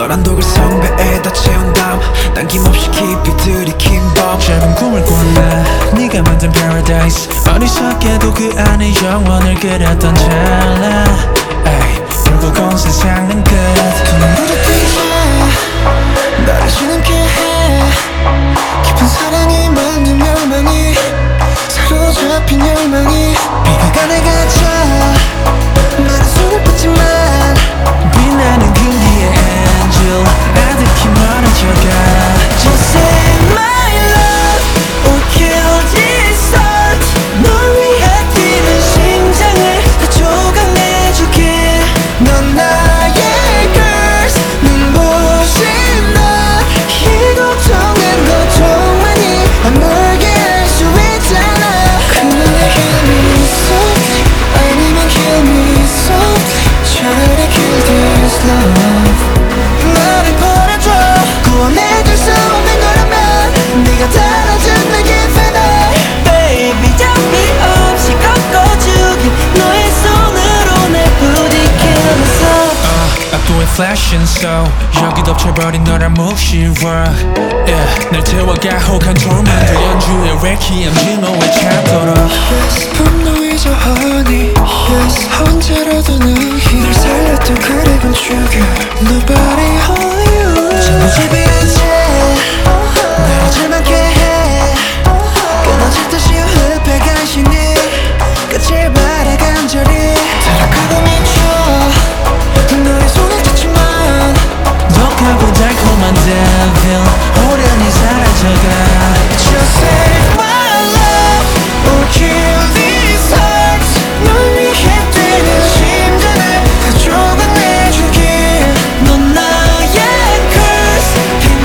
너란 독을 성배에다 채운 다음 남김없이 깊이 들이킨 밤 짧은 꿈을 꿨네 네가 만든 paradise 어리석게도 그 안에 영원을 그렸던 찰나 결국 온 세상은 끝 눈부를 뜨게 나를 지나게 해 깊은 사랑이 만든 멸망이 사로잡힌 열망이 비가 가내가자 나는 손을 뻗지만 빛나는 금기의 angel 아득히 멀어져가 Just say my love or kill this heart 널 위해 뛰는 심장을 다 조각내줄게 넌 나의 curse 눈부신 날 이 고통은 고통만이 아물게 할 수 있잖아 그만해 kill me softly 아니면 kill me softly 차라리 kill this love 나를 버려줘 구원해줄 수 없는 거라면 네가 달아준 내 기쁜 날 Baby 잡기 없이 꺾어주길 너의 손으로 날 부딪히면서 압도의 flashing so 여기 덮쳐버린 너란 묵시와 날 태워가 혹한 torment 연주의 requiem 진호에 찾도록 Yes 분노이자 honey Yes 언제라도 너희 날 살렸던 그립은 죽여 Nobody only you 전부집이란 채 나를 절망케 해 끊어질 듯이 흡해 간신히 끝을 바래 간절히 타락하고 미쳐 너의 손을 잡지만 독하고 달콤한 devil 호련히 사라져가 Just save my love or kill these hearts 널 위해 뛰는 심장을 다 조각내주길 넌 나의 curse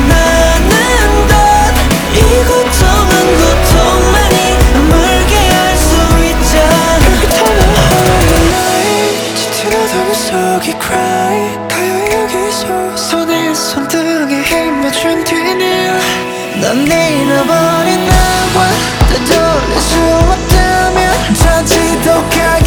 빛나는 듯이 고통은 고통만이 아물게 할 수 있잖아 그렇다면 Holy night 짙은 어둠 속에 cry 가요 여기서 손에 손등에 힘 맞춘 뒤는 넌 잃어버린 나와 되돌릴 수 없다면 저 지독하게